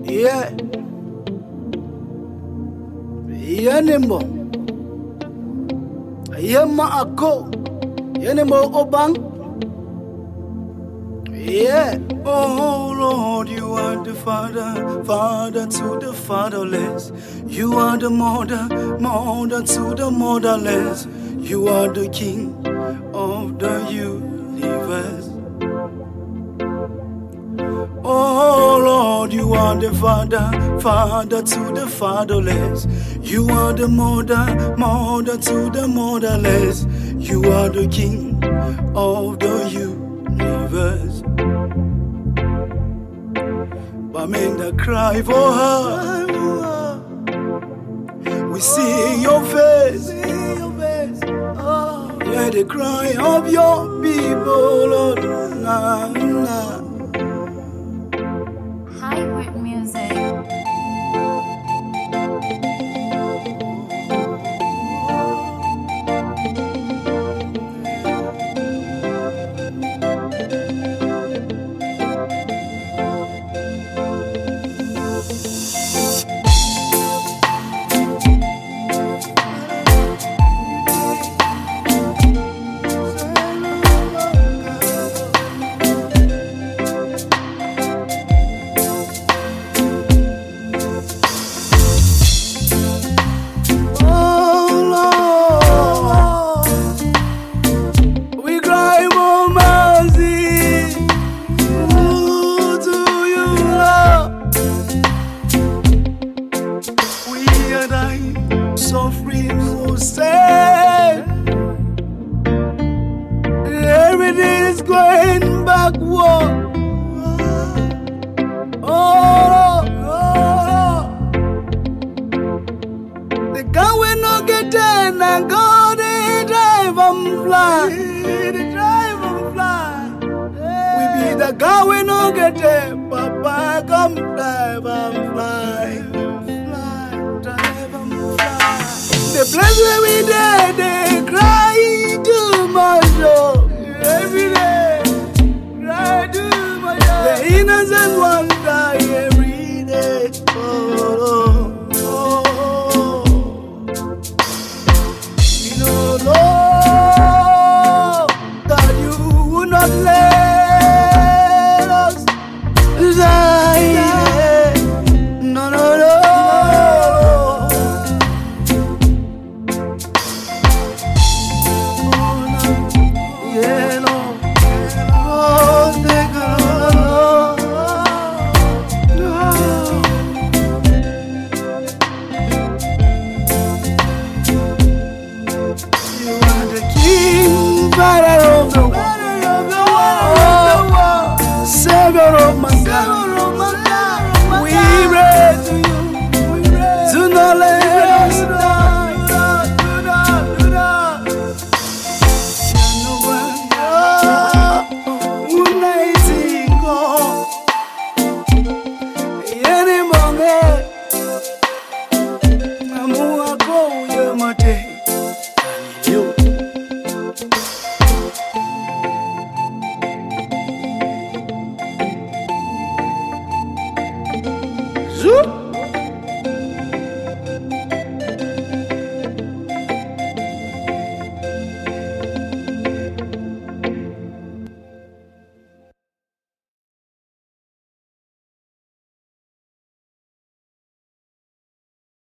Yeah. Yanimbo. Yama ako. Yanimbo obang. Yeah. Oh Lord, you are the Father, Father to the fatherless. You are the mother, mother to the motherless. You are the King of the universe. Oh Lord, you are the Father, Father to the fatherless. You are the mother, mother to the motherless. You are the King of the universe. But men that cry for her, we see your face. Let the cry of your people, Lord. Nah, nah. Hybrid music. Suffering so sad. Everything is going backward. Oh, the gun will not get in and go the drive and fly. The drive and fly. We be the gun will not get in. Papa, come drive and fly. The place where we die, they cry too much, oh. Every day, cry too much. The innocent one die.